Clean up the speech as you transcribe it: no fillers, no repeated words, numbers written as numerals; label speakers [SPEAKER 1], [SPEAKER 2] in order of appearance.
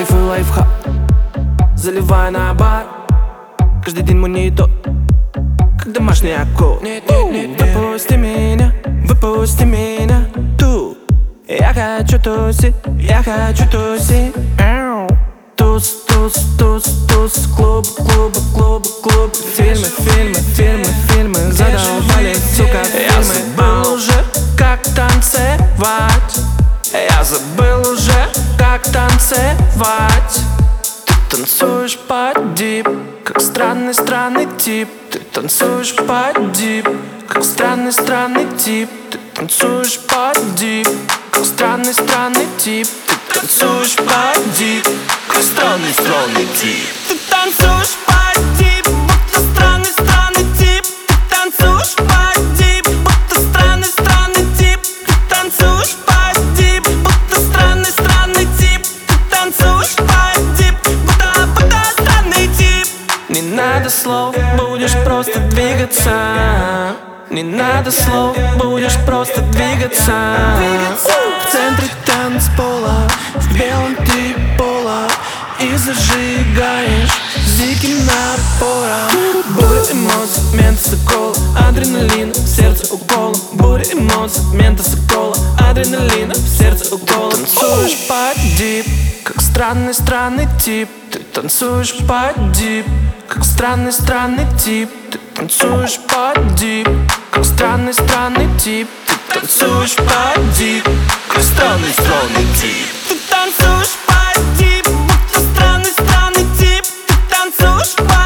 [SPEAKER 1] кайфуй, лайфхак, заливай на бар. Каждый день монитор, как домашний аккорд. Выпусти меня, выпусти меня. Тут я хочу тусить, я хочу тусить. Туз, туз, туз, туз. Клуб, клуб, клуб, клуб. Фильмы, фильмы, фильмы, фильмы. Задолбали, сука, фильмы. Я забыл уже, как танцевать. Я забыл уже, как танцевать. Ты танцуешь под дип, как странный, странный тип. Ты танцуешь под дип, как странный, странный тип. Ты танцуешь под дип, как странный, странный тип. Ты танцуешь под дип, как странный, странный тип. Ты танцуешь под дип, будто странный, странный тип. Ты танцуешь под дип, будто странный, странный тип. Ты танцуешь под дип, будто странный, странный тип. Ты танцуешь под дип, будто странный тип. Не надо слов, будешь просто двигаться. Не надо слов, будешь просто двигаться. В центре танцпола, в белом ты пола, и зажигаешь с диким напором. Буря эмоций, мента сокола, адреналин, в сердце укола. Буря эмоций, мента сокола, адреналина, в сердце укола. Танцуешь под дип, как странный, странный тип. Ты танцуешь под дип, как странный, странный тип. Ты танцуешь под дип, как странный, странный тип. Ты танцуешь под дип, как странный, странный тип. Ты танцуешь под дип, будто странный, странный тип. Ты танцуешь под